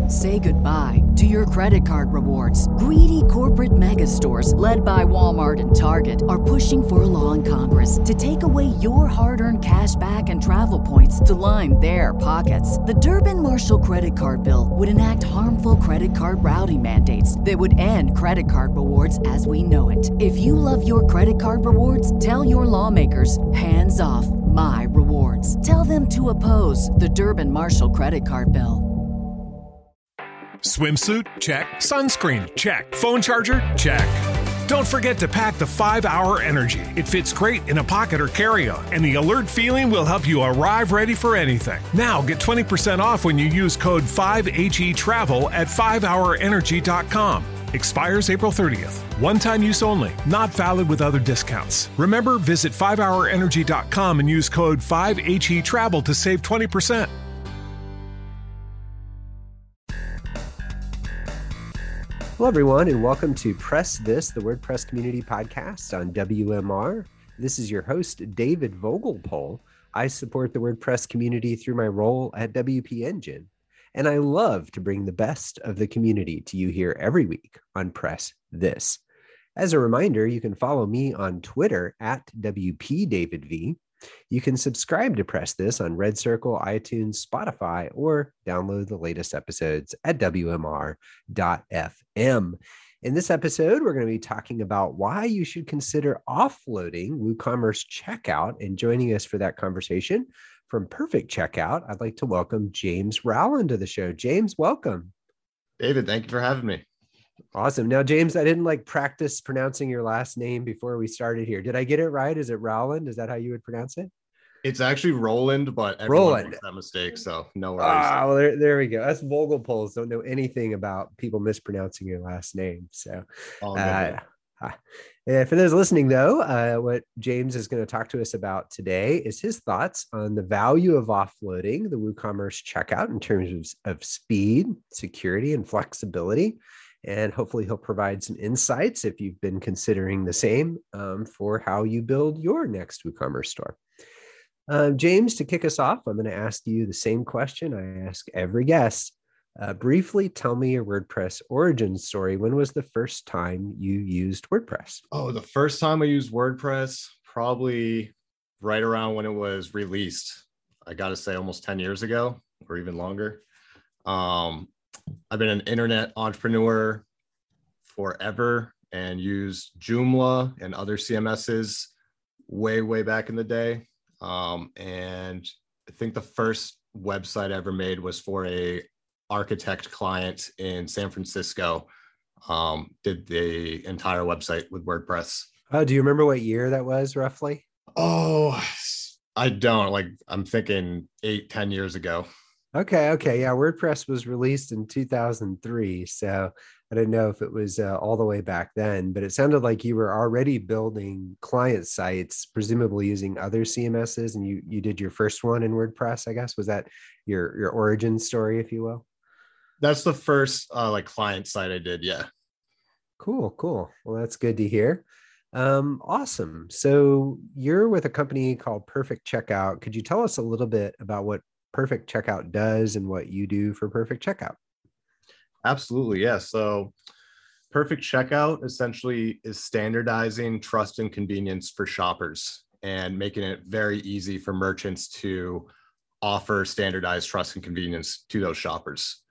Say goodbye to your credit card rewards. Greedy corporate mega stores, led by Walmart and Target, are pushing for a law in Congress to take away your hard-earned cash back and travel points to line their pockets. The Durbin-Marshall credit card bill would enact harmful credit card routing mandates that would end credit card rewards as we know it. If you love your credit card rewards, tell your lawmakers, hands off my rewards. Tell them to oppose the Durbin-Marshall credit card bill. Swimsuit? Check. Sunscreen? Check. Phone charger? Check. Don't forget to pack the 5-Hour Energy. It fits great in a pocket or carry-on, and the alert feeling will help you arrive ready for anything. Now get 20% off when you use code 5HETRAVEL at 5hourenergy.com. Expires April 30th. One-time use only. Not valid with other discounts. Remember, visit 5hourenergy.com and use code 5HETRAVEL to save 20%. Hello, everyone, and welcome to Press This, the WordPress community podcast on WMR. This is your host, David Vogelpohl. I support the WordPress community through my role at WP Engine, and I love to bring the best of the community to you here every week on Press This. As a reminder, you can follow me on Twitter at WPDavidV. You can subscribe to Press This on Red Circle, iTunes, Spotify, or download the latest episodes at WMR.fm. In this episode, we're going to be talking about why you should consider offloading WooCommerce Checkout. And joining us for that conversation from Perfect Checkout, I'd like to welcome James Rowland to the show. James, welcome. David, thank you for having me. Awesome. Now, James, I didn't practice pronouncing your last name before we started here. Did I get it right? Is it Rowland? Is that how you would pronounce it? It's actually Roland, but everyone makes that mistake, so no worries. Oh, there we go. Us Vogelpohls don't know anything about people mispronouncing your last name. So, for those listening, though, what James is going to talk to us about today is his thoughts on the value of offloading the WooCommerce checkout in terms of speed, security, and flexibility. And hopefully he'll provide some insights if you've been considering the same for how you build your next WooCommerce store. James, to kick us off, I'm going to ask you the same question I ask every guest. Briefly tell me your WordPress origin story. When was the first time you used WordPress? Oh, the first time I used WordPress, probably right around when it was released. I got to say almost 10 years ago or even longer. I've been an internet entrepreneur forever and used Joomla and other CMSs way back in the day. And I think the first website I ever made was for a architect client in San Francisco. Did the entire website with WordPress. Oh, do you remember what year that was roughly? Oh, I don't. I'm thinking 8-10 years ago. Okay. Yeah. WordPress was released in 2003. So I didn't know if it was all the way back then, but it sounded like you were already building client sites, presumably using other CMSs, and you did your first one in WordPress, I guess. Was that your origin story, if you will? That's the first client site I did. Yeah. Cool. Well, that's good to hear. Awesome. So you're with a company called Perfect Checkout. Could you tell us a little bit about what Perfect Checkout does and what you do for Perfect Checkout? Absolutely. Yeah. So Perfect Checkout essentially is standardizing trust and convenience for shoppers and making it very easy for merchants to offer standardized trust and convenience to those shoppers.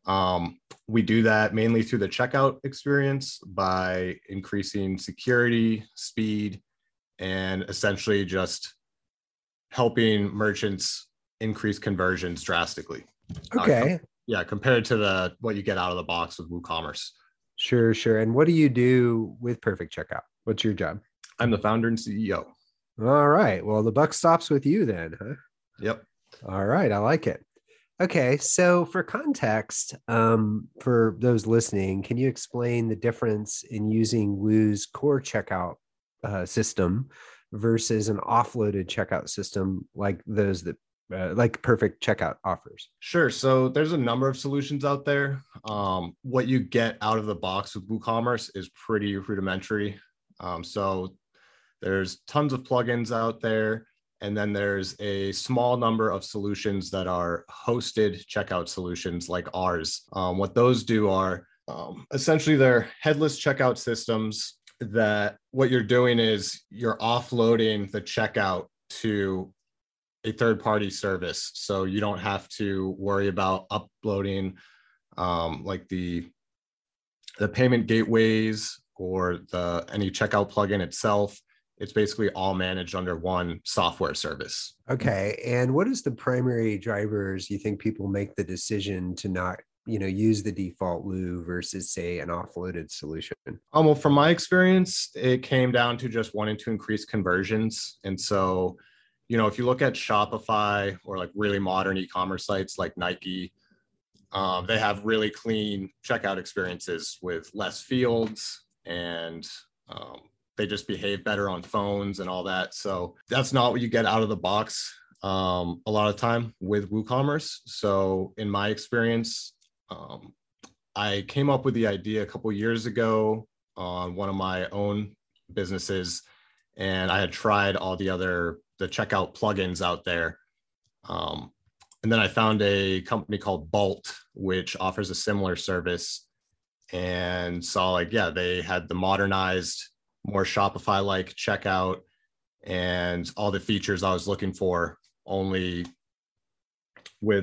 We do that mainly through the checkout experience by increasing security, speed, and essentially just helping merchants increase conversions drastically. Okay. Compared to what you get out of the box with WooCommerce. Sure. And what do you do with Perfect Checkout? What's your job? I'm the founder and CEO. All right. Well, the buck stops with you then, huh? Yep. All right. I like it. Okay. So for context, for those listening, can you explain the difference in using Woo's core checkout system versus an offloaded checkout system like those that like Perfect Checkout offers? Sure. So there's a number of solutions out there. What you get out of the box with WooCommerce is pretty rudimentary. So there's tons of plugins out there. And then there's a small number of solutions that are hosted checkout solutions like ours. What those do are essentially they're headless checkout systems that what you're doing is you're offloading the checkout to a third-party service. So you don't have to worry about uploading like the payment gateways or any checkout plugin itself. It's basically all managed under one software service. Okay. And what is the primary drivers you think people make the decision to not, use the default Woo versus, say, an offloaded solution? Well, from my experience, it came down to just wanting to increase conversions. And so, if you look at Shopify or like really modern e-commerce sites like Nike, they have really clean checkout experiences with less fields, and they just behave better on phones and all that. So that's not what you get out of the box a lot of time with WooCommerce. So in my experience, I came up with the idea a couple years ago on one of my own businesses, and I had tried all the checkout plugins out there. And then I found a company called Bolt, which offers a similar service, and saw they had the modernized, more Shopify-like checkout and all the features I was looking for, only with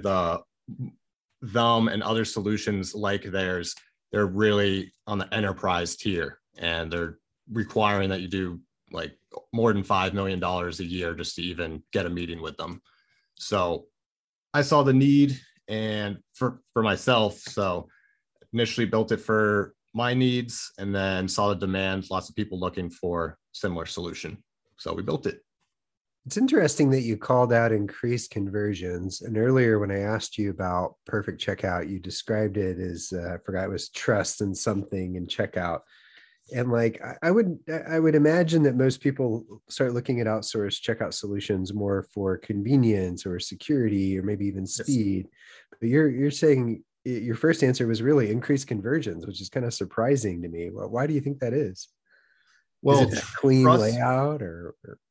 them and other solutions like theirs. They're really on the enterprise tier, and they're requiring that you do like more than $5 million a year just to even get a meeting with them. So I saw the need and for myself. So initially built it for my needs, and then saw the demand, lots of people looking for similar solution. So we built it. It's interesting that you called out increased conversions. And earlier when I asked you about Perfect Checkout, you described it as, I forgot, it was trust in something in checkout. And I would imagine that most people start looking at outsourced checkout solutions more for convenience or security or maybe even speed. Yes. But you're saying your first answer was really increased conversions, which is kind of surprising to me. Well, why do you think that is? Well, is it a clean layout or?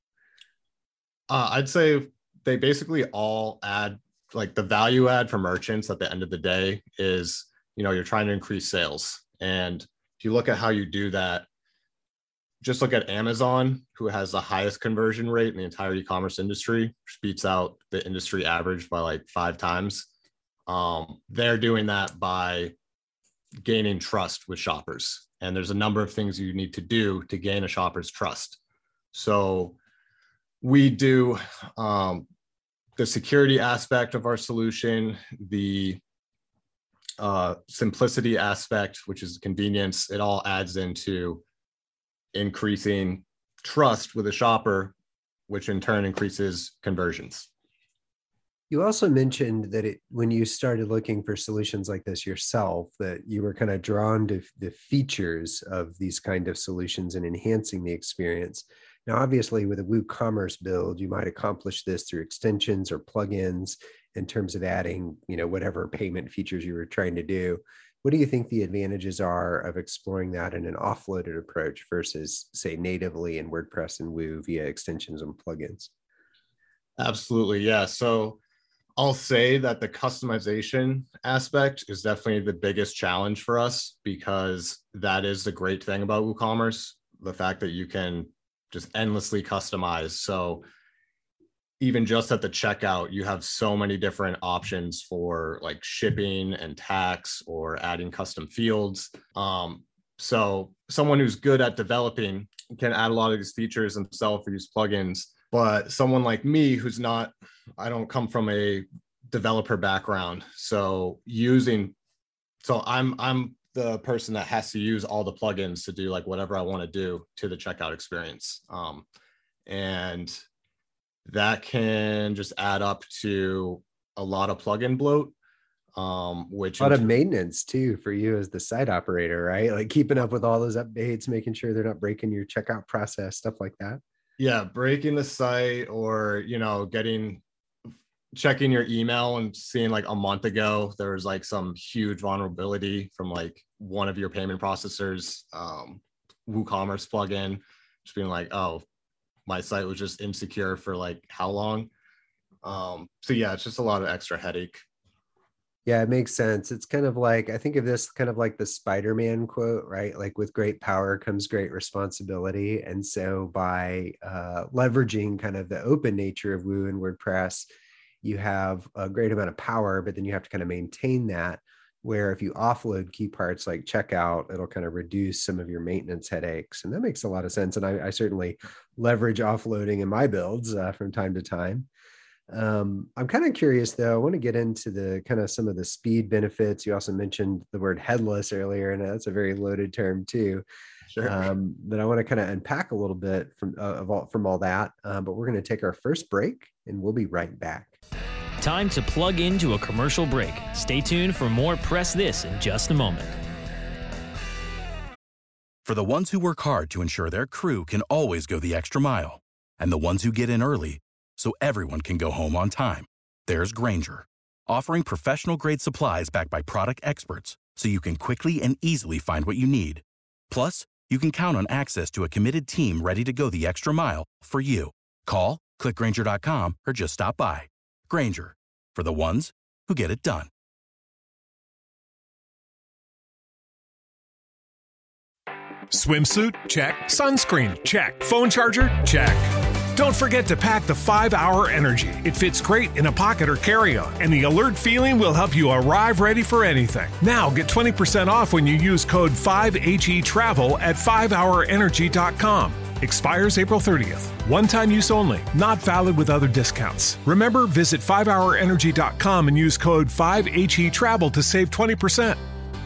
I'd say they basically all add, like the value add for merchants at the end of the day is, you're trying to increase sales. And if you look at how you do that, just look at Amazon, who has the highest conversion rate in the entire e-commerce industry, which beats out the industry average by like 5 times. They're doing that by gaining trust with shoppers. And there's a number of things you need to do to gain a shopper's trust. So we do the security aspect of our solution, the simplicity aspect, which is convenience. It all adds into increasing trust with a shopper, which in turn increases conversions. You also mentioned that when you started looking for solutions like this yourself, that you were kind of drawn to the features of these kind of solutions and enhancing the experience. Now, obviously, with a WooCommerce build, you might accomplish this through extensions or plugins in terms of adding, whatever payment features you were trying to do. What do you think the advantages are of exploring that in an offloaded approach versus, say, natively in WordPress and Woo via extensions and plugins? Absolutely, yeah. So I'll say that the customization aspect is definitely the biggest challenge for us, because that is the great thing about WooCommerce, the fact that you can just endlessly customize. So even just at the checkout, you have so many different options for like shipping and tax or adding custom fields. So someone who's good at developing can add a lot of these features themselves or use plugins. But someone like me who's not, I don't come from a developer background. So I'm the person that has to use all the plugins to do like whatever I want to do to the checkout experience. And that can just add up to a lot of plugin bloat, which a lot of maintenance too for you as the site operator, right? Like keeping up with all those updates, making sure they're not breaking your checkout process, stuff like that. Yeah, breaking the site, or checking your email and seeing like a month ago there was like some huge vulnerability from like one of your payment processors, WooCommerce plugin, just being like, oh, my site was just insecure for like how long. So yeah, it's just a lot of extra headache. Yeah, it makes sense. It's kind of like, I think of this kind of like the Spider-Man quote, right? Like with great power comes great responsibility. And so by leveraging kind of the open nature of Woo and WordPress, you have a great amount of power, but then you have to kind of maintain that, where if you offload key parts like checkout, it'll kind of reduce some of your maintenance headaches. And that makes a lot of sense. And I certainly leverage offloading in my builds from time to time. I'm kind of curious though. I want to get into the kind of some of the speed benefits. You also mentioned the word headless earlier, and that's a very loaded term too. Sure. That I want to kind of unpack a little bit from all that. But we're going to take our first break, and we'll be right back. Time to plug into a commercial break. Stay tuned for more Press This in just a moment. For the ones who work hard to ensure their crew can always go the extra mile, and the ones who get in early so everyone can go home on time, there's Grainger, offering professional-grade supplies backed by product experts so you can quickly and easily find what you need. Plus, you can count on access to a committed team ready to go the extra mile for you. Call, click Grainger.com, or just stop by. Grainger, for the ones who get it done. Swimsuit? Check. Sunscreen? Check. Phone charger? Check. Don't forget to pack the 5-Hour Energy. It fits great in a pocket or carry-on, and the alert feeling will help you arrive ready for anything. Now get 20% off when you use code 5HETRAVEL at 5hourenergy.com. Expires April 30th. One-time use only. Not valid with other discounts. Remember, visit 5hourenergy.com and use code 5HETRAVEL to save 20%.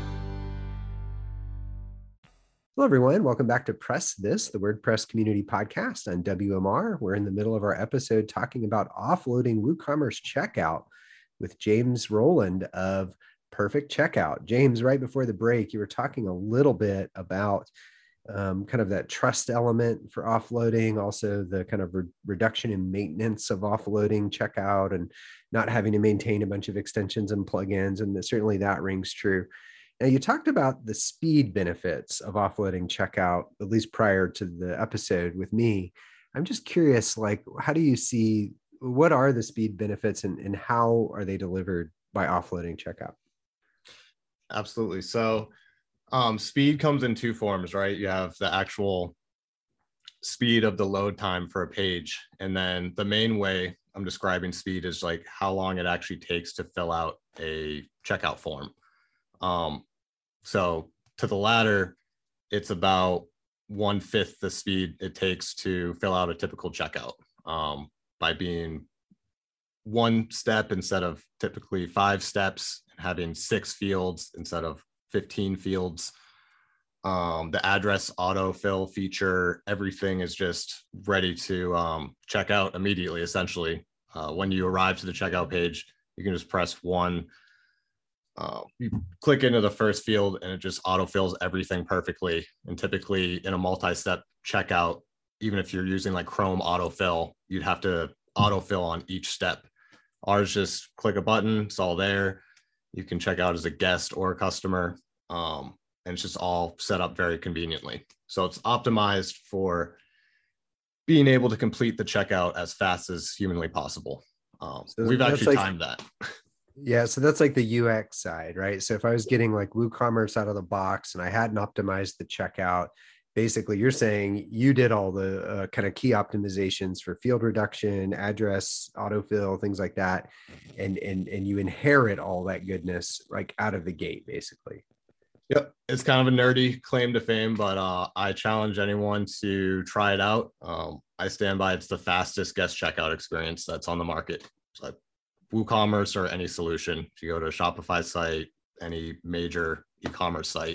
Hello, everyone. Welcome back to Press This, the WordPress community podcast on WMR. We're in the middle of our episode talking about offloading WooCommerce checkout with James Rowland of Perfect Checkout. James, right before the break, you were talking a little bit about kind of that trust element for offloading, also the kind of reduction in maintenance of offloading checkout and not having to maintain a bunch of extensions and plugins. And certainly that rings true. Now, you talked about the speed benefits of offloading checkout, at least prior to the episode with me. I'm just curious, like, how do you see, what are the speed benefits and how are they delivered by offloading checkout? Absolutely. So speed comes in two forms, right? You have the actual speed of the load time for a page. And then the main way I'm describing speed is like how long it actually takes to fill out a checkout form. So to the latter, it's about 1/5 the speed it takes to fill out a typical checkout, by being one step instead of typically 5 steps, and having 6 fields instead of 15 fields. The address autofill feature, everything is just ready to check out immediately, essentially. When you arrive to the checkout page, you can just press 1. You click into the first field and it just autofills everything perfectly. And typically in a multi-step checkout, even if you're using like Chrome autofill, you'd have to autofill on each step. Ours just click a button, it's all there. You can check out as a guest or a customer, and it's just all set up very conveniently. So it's optimized for being able to complete the checkout as fast as humanly possible. So we've actually timed that. Yeah, so that's like the UX side, right? So if I was getting like WooCommerce out of the box and I hadn't optimized the checkout, basically you're saying you did all the kind of key optimizations for field reduction, address, autofill, things like that. And you inherit all that goodness like out of the gate, basically. Yep. It's kind of a nerdy claim to fame, but I challenge anyone to try it out. I stand by it's the fastest guest checkout experience that's on the market. So WooCommerce or any solution. If you go to a Shopify site, any major e-commerce site,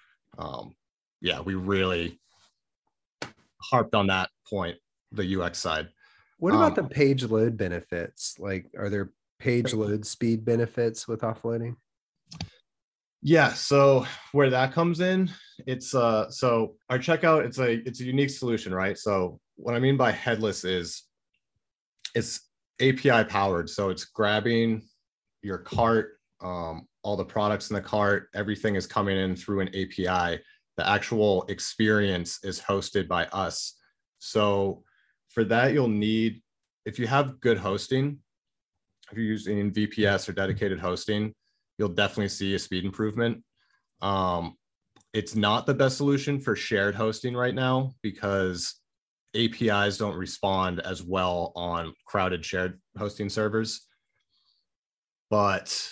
we really harped on that point, the UX side. What about the page load benefits? Like, are there page load speed benefits with offloading? Yeah. So where that comes in, it's so our checkout, it's a unique solution, right? So what I mean by headless is it's API powered. So it's grabbing your cart, all the products in the cart, everything is coming in through an API. The actual experience is hosted by us. So For that, you'll need, if you have good hosting, if you're using VPS or dedicated hosting, you'll definitely see a speed improvement. It's not the best solution for shared hosting right now because APIs don't respond as well on crowded shared hosting servers. But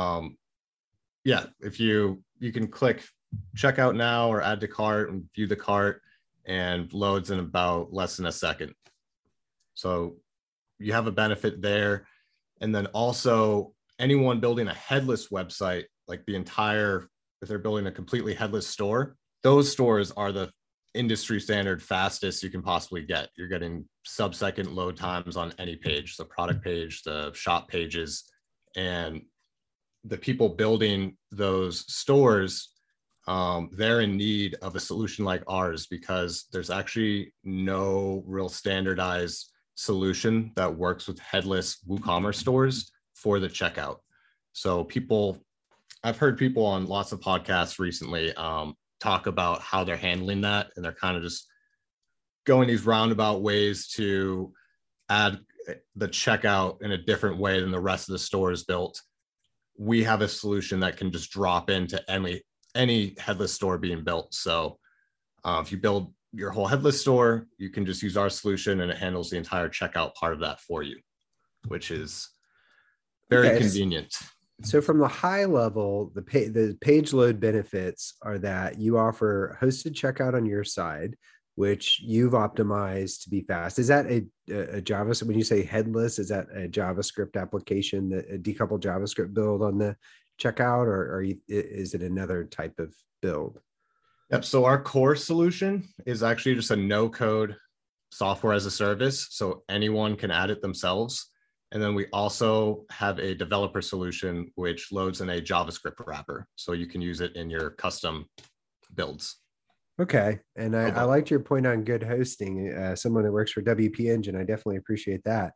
yeah, if you can click checkout now or add to cart and view the cart, and loads in about less than a second. So you have a benefit there. And then also anyone building a headless website, like if they're building a completely headless store, those stores are the industry standard fastest you can possibly get. You're getting sub-second load times on any page, the product page, the shop pages, and the people building those stores, they're in need of a solution like ours because there's actually no real standardized solution that works with headless WooCommerce stores for the checkout. So I've heard people on lots of podcasts recently talk about how they're handling that, and they're kind of just going these roundabout ways to add the checkout in a different way than the rest of the store is built. We have a solution that can just drop into any headless store being built. So if you build your whole headless store, you can just use our solution and it handles the entire checkout part of that for you, which is very convenient. So from the high level, the page load benefits are that you offer hosted checkout on your side, which you've optimized to be fast. Is that a JavaScript, when you say headless, is that a JavaScript application, a decoupled JavaScript build on the checkout, or is it another type of build? Yep. So our core solution is actually just a no-code software as a service. So anyone can add it themselves. And then we also have a developer solution, which loads in a JavaScript wrapper. So you can use it in your custom builds. Okay. And I liked your point on good hosting. Someone that works for WP Engine, I definitely appreciate that.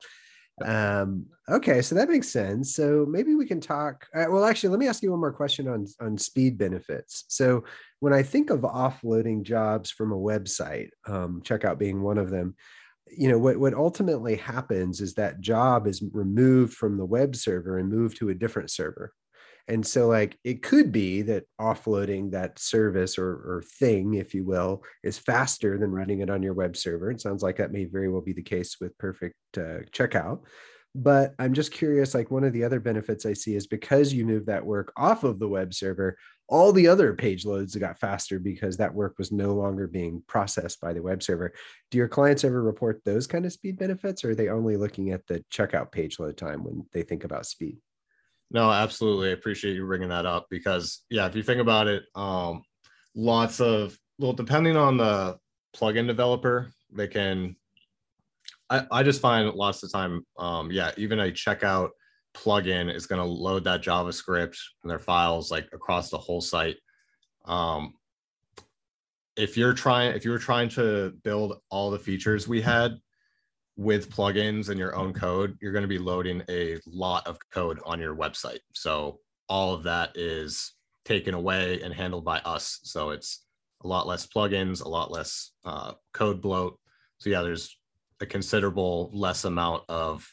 Okay, so that makes sense. So maybe we can talk. Well, actually, let me ask you one more question on speed benefits. So when I think of offloading jobs from a website, checkout being one of them, what ultimately happens is that job is removed from the web server and moved to a different server. And so it could be that offloading that service or thing, if you will, is faster than running it on your web server. It sounds like that may very well be the case with Perfect Checkout. But I'm just curious, one of the other benefits I see is because you moved that work off of the web server, all the other page loads got faster because that work was no longer being processed by the web server. Do your clients ever report those kind of speed benefits, or are they only looking at the checkout page load time when they think about speed? No, absolutely. I appreciate you bringing that up because, yeah, if you think about it, depending on the plugin developer, they can, I just find lots of time, even a checkout plugin is going to load that JavaScript and their files across the whole site. If you were trying to build all the features we had with plugins and your own code, you're going to be loading a lot of code on your website. So all of that is taken away and handled by us. So it's a lot less plugins, a lot less code bloat. So yeah, there's a considerable less amount of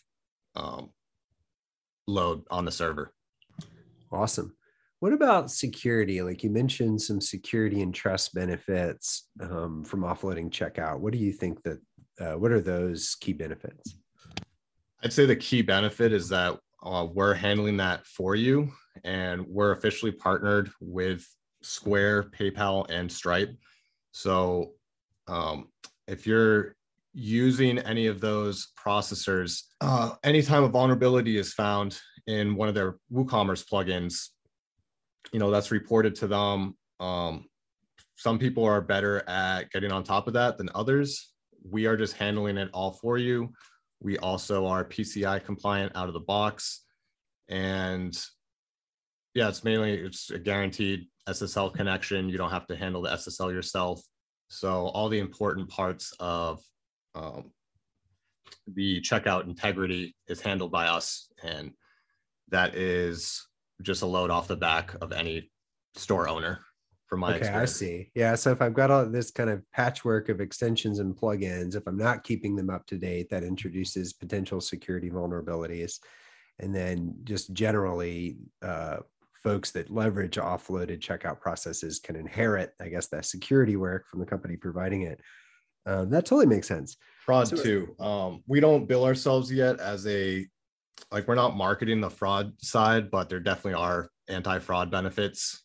load on the server. Awesome. What about security? You mentioned some security and trust benefits from offloading checkout. What do you think what are those key benefits? I'd say the key benefit is that we're handling that for you, and we're officially partnered with Square, PayPal, and Stripe. So if you're using any of those processors, anytime a vulnerability is found in one of their WooCommerce plugins, that's reported to them. Some people are better at getting on top of that than others. We are just handling it all for you. We also are PCI compliant out of the box. And yeah, it's a guaranteed SSL connection. You don't have to handle the SSL yourself. So all the important parts of the checkout integrity is handled by us. And that is just a load off the back of any store owner from my experience. I see. Yeah. So if I've got all this kind of patchwork of extensions and plugins, if I'm not keeping them up to date, that introduces potential security vulnerabilities. And then just generally, folks that leverage offloaded checkout processes can inherit, I guess, that security work from the company providing it. That totally makes sense. Fraud too. We don't bill ourselves yet as we're not marketing the fraud side, but there definitely are anti-fraud benefits.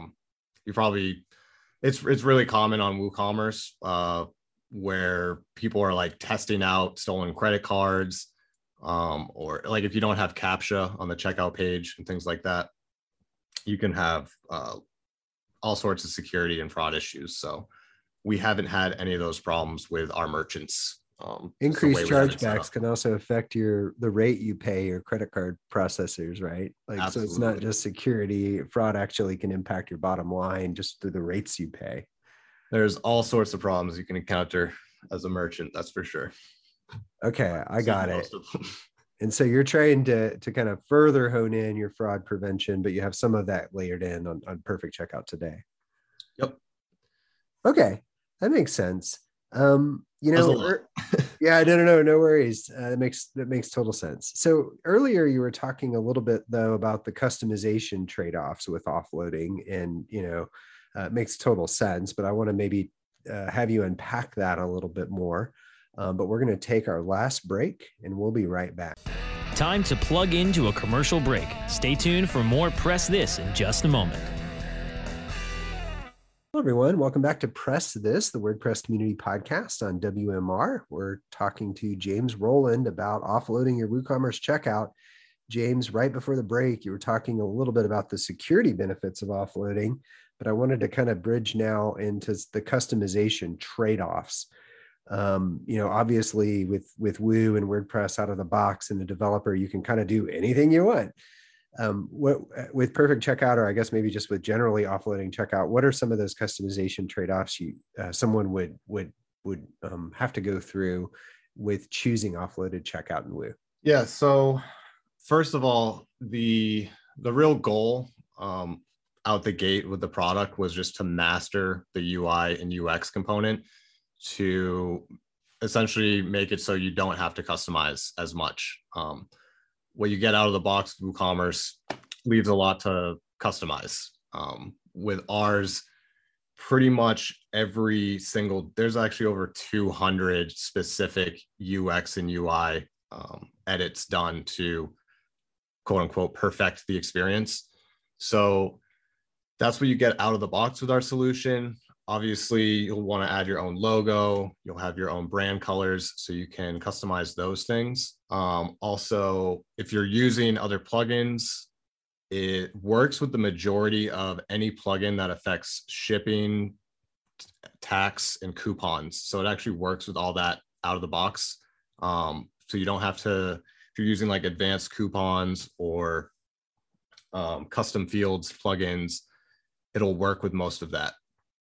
It's really common on WooCommerce, where people are like testing out stolen credit cards, or like if you don't have CAPTCHA on the checkout page and things like that, you can have all sorts of security and fraud issues. So we haven't had any of those problems with our merchants. Increased chargebacks can also affect the rate you pay your credit card processors, right? Like, absolutely. So it's not just security. Fraud actually can impact your bottom line just through the rates you pay. There's all sorts of problems you can encounter as a merchant, that's for sure. Okay, I got it. And so you're trying to kind of further hone in your fraud prevention, but you have some of that layered in on Perfect Checkout today. Yep. Okay, that makes sense. Yeah, no worries. That makes total sense. So earlier you were talking a little bit though about the customization trade-offs with offloading, and it makes total sense. But I want to maybe have you unpack that a little bit more. But we're going to take our last break, and we'll be right back. Time to plug into a commercial break. Stay tuned for more Press This in just a moment. Hello, everyone. Welcome back to Press This, the WordPress community podcast on WMR. We're talking to James Rowland about offloading your WooCommerce checkout. James, right before the break, you were talking a little bit about the security benefits of offloading, but I wanted to kind of bridge now into the customization trade-offs. Obviously with Woo and WordPress out of the box and the developer, you can kind of do anything you want. With Perfect Checkout, or I guess maybe just with generally offloading checkout, what are some of those customization trade-offs someone would have to go through with choosing offloaded checkout in Woo? Yeah. So first of all, the real goal out the gate with the product was just to master the UI and UX component to essentially make it so you don't have to customize as much. What you get out of the box with WooCommerce leaves a lot to customize. With ours, pretty much there's actually over 200 specific UX and UI edits done to quote unquote perfect the experience. So that's what you get out of the box with our solution. Obviously, you'll want to add your own logo. You'll have your own brand colors, so you can customize those things. Also, if you're using other plugins, it works with the majority of any plugin that affects shipping, tax, and coupons. So it actually works with all that out of the box. So you don't have to, if you're using like advanced coupons or custom fields plugins, it'll work with most of that.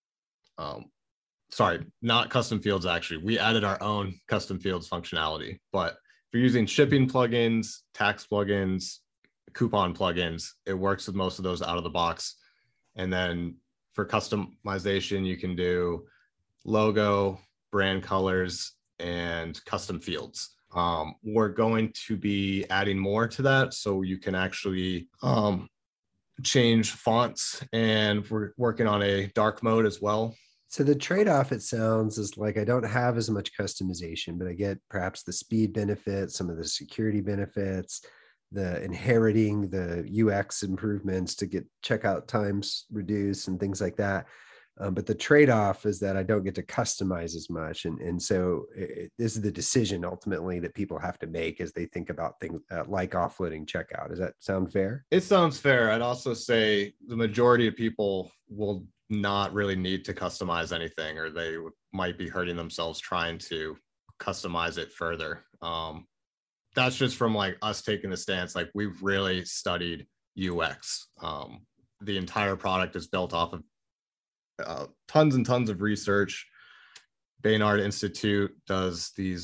Sorry, not custom fields. Actually, we added our own custom fields functionality, but if you're using shipping plugins, tax plugins, coupon plugins, it works with most of those out of the box. And then for customization, you can do logo, brand colors, and custom fields. We're going to be adding more to that, so you can actually change fonts, and we're working on a dark mode as well. So the trade-off, it sounds, is like I don't have as much customization, but I get perhaps the speed benefits, some of the security benefits, the inheriting, the UX improvements to get checkout times reduced and things like that. But the trade-off is that I don't get to customize as much. And so this is the decision ultimately that people have to make as they think about things like offloading checkout. Does that sound fair? It sounds fair. I'd also say the majority of people will not really need to customize anything, or they might be hurting themselves trying to customize it further. That's just from like us taking the stance, like we've really studied UX. The entire product is built off of tons and tons of research. Baynard Institute does these,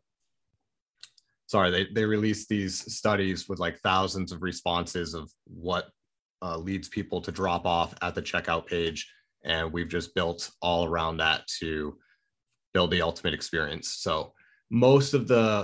they release these studies with like thousands of responses of what leads people to drop off at the checkout page. And we've just built all around that to build the ultimate experience. So most of the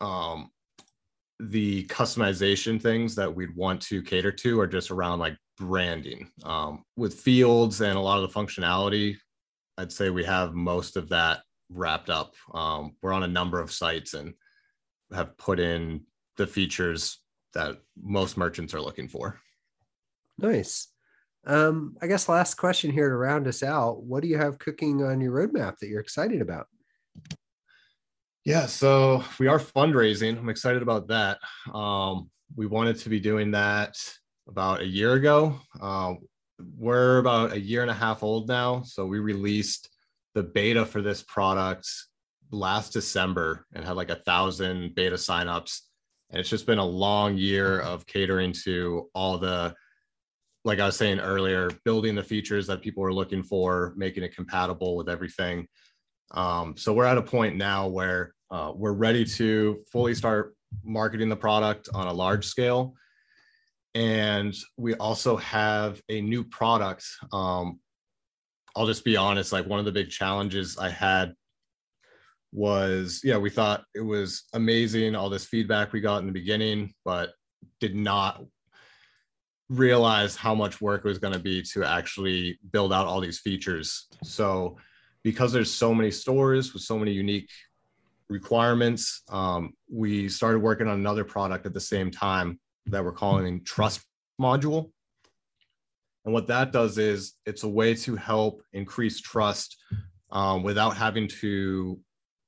customization things that we'd want to cater to are just around like branding. With fields and a lot of the functionality, I'd say we have most of that wrapped up. We're on a number of sites and have put in the features that most merchants are looking for. Nice. I guess last question here to round us out. What do you have cooking on your roadmap that you're excited about? Yeah, so we are fundraising. I'm excited about that. We wanted to be doing that about a year ago. We're about a year and a half old now. So we released the beta for this product last December and had like 1,000 beta signups. And it's just been a long year of catering to all the, like I was saying earlier, building the features that people are looking for, making it compatible with everything. So we're at a point now where we're ready to fully start marketing the product on a large scale. And we also have a new product. I'll just be honest, like one of the big challenges I had was, we thought it was amazing, all this feedback we got in the beginning, but did not realize how much work it was going to be to actually build out all these features. So because there's so many stores with so many unique requirements, we started working on another product at the same time that we're calling Trust Module. And what that does is it's a way to help increase trust without having to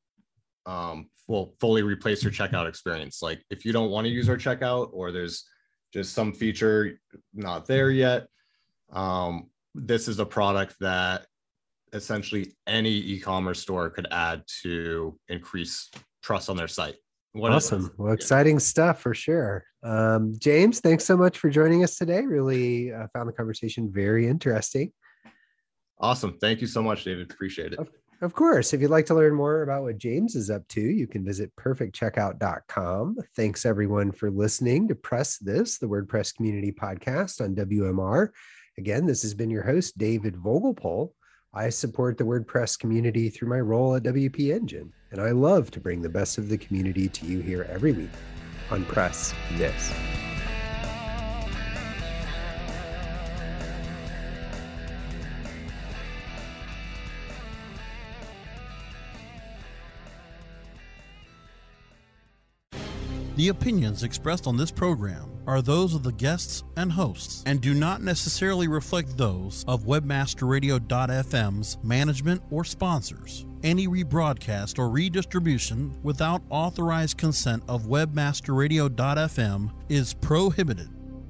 fully replace your checkout experience. Like if you don't want to use our checkout, or there's just some feature not there yet, this is a product that essentially any e-commerce store could add to increase trust on their site. Awesome. Well, exciting stuff for sure. James, thanks so much for joining us today. Really found the conversation very interesting. Awesome. Thank you so much, David. Appreciate it. Of course. If you'd like to learn more about what James is up to, you can visit perfectcheckout.com. Thanks everyone for listening to Press This, the WordPress community podcast on WMR. Again, this has been your host, David Vogelpohl. I support the WordPress community through my role at WP Engine, and I love to bring the best of the community to you here every week on Press This. The opinions expressed on this program are those of the guests and hosts and do not necessarily reflect those of webmasterradio.fm's management or sponsors. Any rebroadcast or redistribution without authorized consent of webmasterradio.fm is prohibited.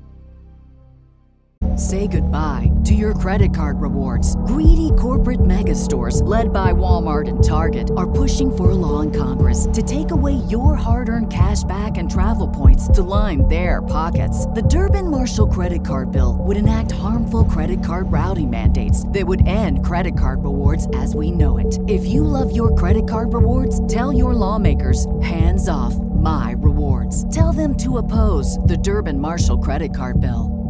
Say goodbye to your credit card rewards. Greedy corporate mega stores, led by Walmart and Target, are pushing for a law in Congress to take away your hard-earned cash back and travel points to line their pockets. The Durbin-Marshall credit card bill would enact harmful credit card routing mandates that would end credit card rewards as we know it. If you love your credit card rewards, tell your lawmakers, hands off my rewards. Tell them to oppose the Durbin-Marshall credit card bill.